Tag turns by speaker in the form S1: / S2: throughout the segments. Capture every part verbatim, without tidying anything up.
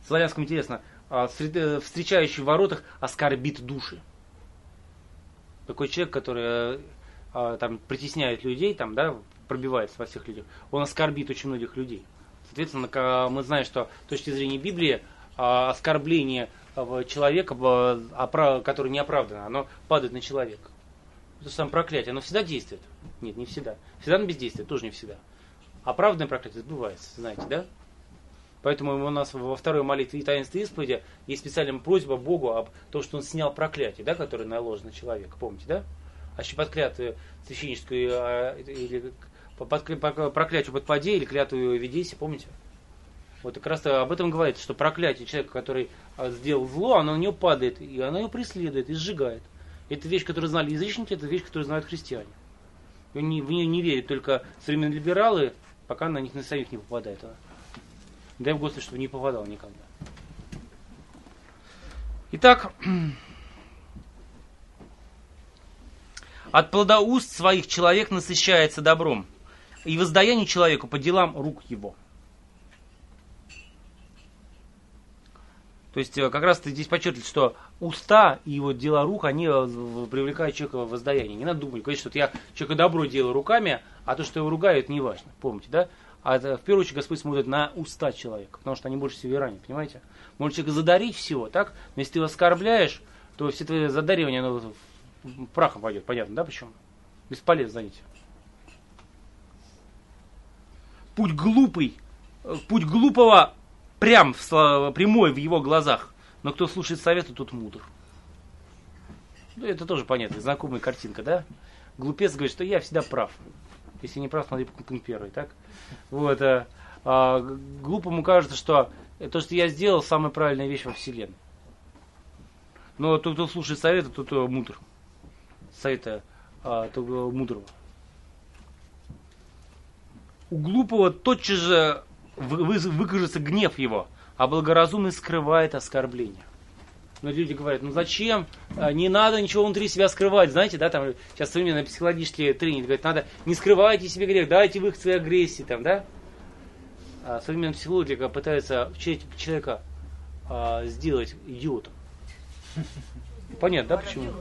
S1: славянском интересно, встречающий в воротах оскорбит души. Такой человек, который там притесняет людей, там, да, пробивается во всех людях, он оскорбит очень многих людей. Соответственно, мы знаем, что с точки зрения Библии оскорбление человека, который не оправдано, оно падает на человека. Это самое проклятие, оно всегда действует? Нет, не всегда. Всегда оно бездействует, тоже не всегда. Оправданное проклятие сбывается, знаете, да? Поэтому у нас во второй молитве и таинстве исповеди есть специальная просьба Богу об том, что Он снял проклятие, да, которое наложено на человека. Помните, да? А еще под клятву священническую или под проклятию подпади или клятву ведейся, помните? Вот как раз об этом говорится, что проклятие человека, который сделал зло, оно на него падает, и оно его преследует и сжигает. Это вещь, которую знали язычники, это вещь, которую знают христиане. В нее не верят только современные либералы, пока на них на самих не попадает. Дай в Господи, чтобы не попадал никогда. Итак, от плода уст своих человек насыщается добром, и воздаяние человеку по делам рук его. То есть, как раз здесь подчеркивает, что уста и вот дела рук, они привлекают человека в воздаяние. Не надо думать, говорить, что я человеку добро делаю руками, а то, что его ругают, это не важно. Помните, да? А это, в первую очередь Господь смотрит на уста человека, потому что они больше всего ранят, понимаете? Может человека задарить всего, так? Но если ты его оскорбляешь, то все твои задаривания, оно прахом пойдет, понятно, да, почему? Бесполезно занятие. Путь глупый, путь глупого прям, прямой в его глазах, но кто слушает совета, тот мудр. Ну, это тоже понятно, знакомая картинка, да? Глупец говорит, что я всегда прав. Если не прав, смотри пункт первый, так? Вот, а, а, глупому кажется, что то, что я сделал, самая правильная вещь во Вселенной. Но тот, кто слушает совета, тот мудр. Совета а, того мудрого. У глупого тотчас же выкажется гнев его, а благоразумный скрывает оскорбление. Но люди говорят, ну зачем, не надо ничего внутри себя скрывать, знаете, да, там сейчас современные психологические тренинги говорят, надо не скрывайте себе грех, дайте выход своей агрессии, там, да. А современная психология пытается человека а, сделать идиотом. Понятно, да, почему?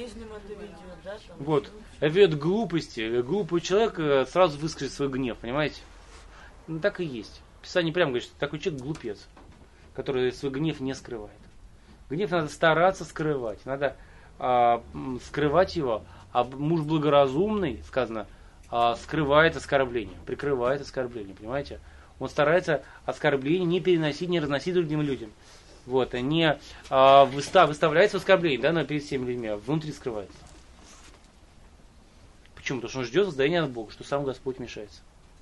S1: Вот, это ведет к глупости, глупый человек сразу выскажет свой гнев, понимаете? Ну так и есть. Писание прямо говорит, что такой человек глупец, который свой гнев не скрывает. Гнев надо стараться скрывать, надо а, скрывать его, а муж благоразумный, сказано, а, скрывает оскорбление, прикрывает оскорбление, понимаете? Он старается оскорбление не переносить, не разносить другим людям. Вот, не а, выстав, выставляется оскорбление, да, но перед всеми людьми, а внутри скрывается. Почему? Потому что он ждет воздаяния от Бога, что сам Господь вмешается.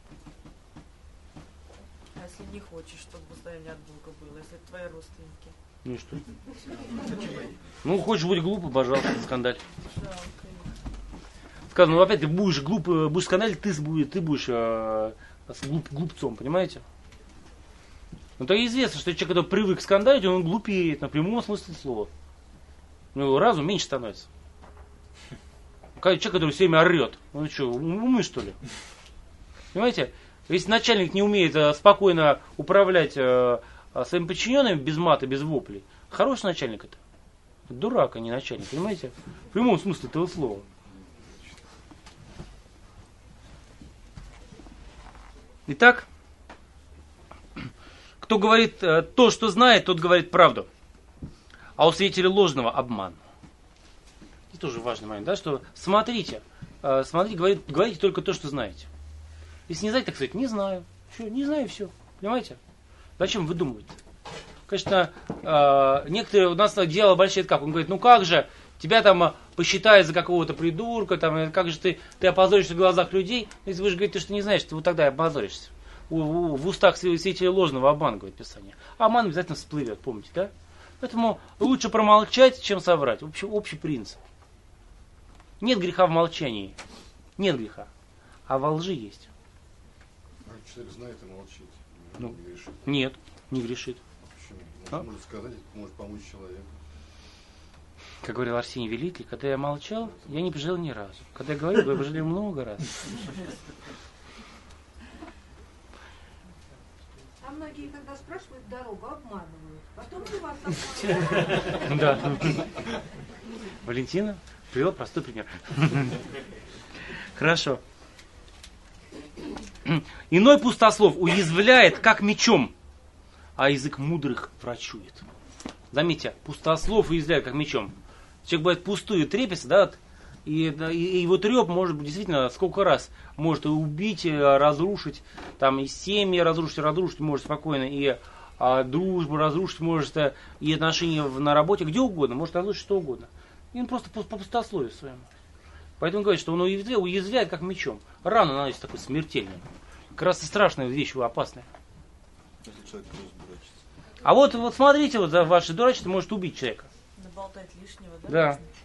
S2: А если не хочешь, чтобы воздаяние от Бога было, если это твои родственники?
S1: Ну и что? Ну, хочешь быть глупым, пожалуйста, скандаль. Сказано, ну опять ты будешь глупый, будешь скандалить, ты, ты будешь э, глуп, глупцом, понимаете? Ну, то известно, что человек, который привык скандалить, он глупеет, на прямом смысле слова. У него разум меньше становится. Человек, который все время орет, он что, умный что ли? Понимаете? Если начальник не умеет э, спокойно управлять э, своими подчиненными без мата, без воплей, хороший начальник это. Дурак, а не начальник, понимаете? В прямом смысле этого слова. Итак, кто говорит э, то, что знает, тот говорит правду. А у свидетеля ложного обман. Это тоже важный момент, да, что смотрите, э, смотрите, говорите, говорите только то, что знаете. Если не знаете, так сказать, не знаю. Все, не знаю, все. Понимаете? Зачем выдумывать? Конечно, э, некоторые у нас дело обольщает как? Он говорит, ну как же, тебя там посчитают за какого-то придурка, там, как же ты, ты опозоришься в глазах людей. Если вы же говорите, что не знаешь, то вот тогда и опозоришься. У, у, в устах свидетеля ложного обмана, говорит Писание. А обман обязательно всплывет, помните, да? Поэтому лучше промолчать, чем соврать. Общий, общий принцип. Нет греха в молчании. Нет греха. А во лжи есть.
S3: Человек знает и молчит.
S1: Ну,
S3: не грешит.
S1: Нет, не грешит.
S3: Почему?
S1: А?
S3: Может сказать, может помочь человеку.
S1: Как говорил Арсений Великий, когда я молчал, я не пожалел ни разу. Когда я говорил, я пожалел много раз.
S4: А многие, когда спрашивают дорогу, обманывают. Потом и вас обманывают.
S1: Да. Валентина привела простой пример. Хорошо. Иной пустослов уязвляет, как мечом, а язык мудрых врачует. Заметьте, пустослов уязвляет, как мечом. Человек бывает пустую трепется, да, и, и, и его треп может быть действительно сколько раз может и убить, и разрушить, там и семьи разрушить, разрушить может спокойно, и а, дружбу разрушить может, и отношения в, на работе, где угодно, может разрушить что угодно. И он просто по, по пустословию своему. Поэтому говорит, что он уязвляет, уязвляет как мечом. Рану наносит такой смертельный. Как раз и страшная вещь, опасная.
S5: Если человек просто дурачится.
S1: А вот, вот смотрите, вот за ваше дурачество может убить человека.
S2: Наболтать лишнего, да?
S1: Да.
S2: можно?